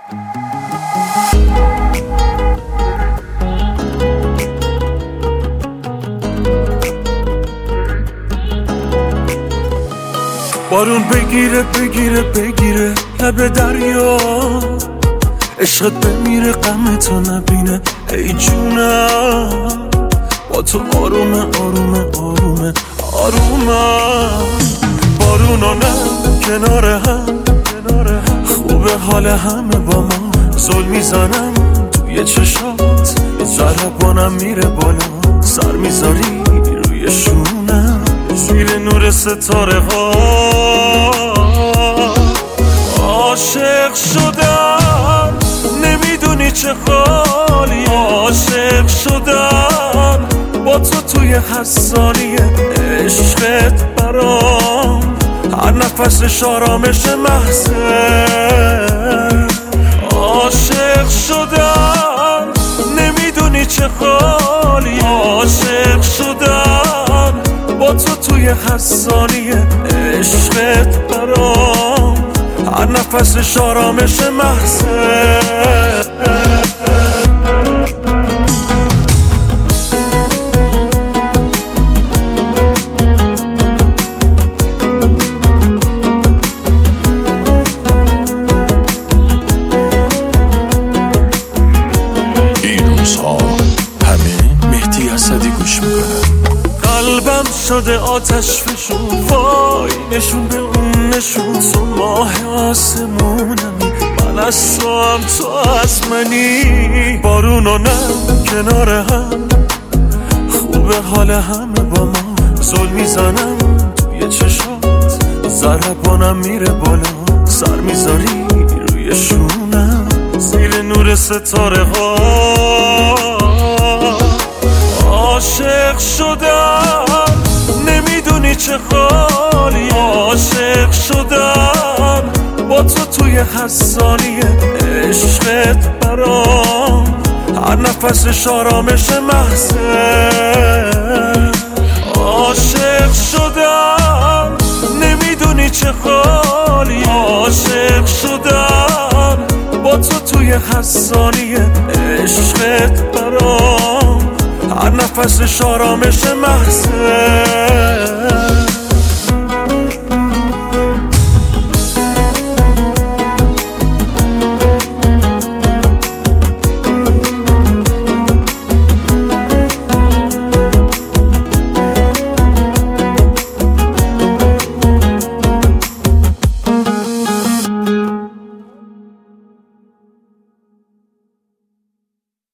بارون بگیره بگیره بگیره لب دریا، عشقت بمیره غمتو نبینه ای جونم، با تو آرومه آرومه آرومه آرومه. بارونو نه کنار هم خوبه حال همه با ما، زل میزنم توی چشات ضربانم میره بالا، سر میذاری روی شونم زیر نور ستاره ها. عاشق شدم نمیدونی چه حالی، عاشق شدم با تو توی هر ثانیه، عشقت برام هر نفسش آرامش محضه. عاشق شدم نمیدونی چه حالی، عاشق شدم با تو توی هر ثانیه، عشقت برام هر نفسش آرامش محضه. قلبم شده آتش فشون، وای نشون به اون نشون، تو ماه آسمونمی من از تو هم تو از منی. بارونو نه کنار هم خوبه حال همه با ما، زل میزنم توی چشات ضربانم میره بالا، سر میذاری روی شونم زیر نور ستاره ها. عاشق شدم نمیدونی چه حالی، عاشق شدم با تو توی هر ثانیه، عشقت برام هر نفسش آرامش محضه. عاشق شدم نمیدونی چه حالی، عاشق شدم با تو توی هر ثانیه، عشقت برام هر نفسش آرامش محضه.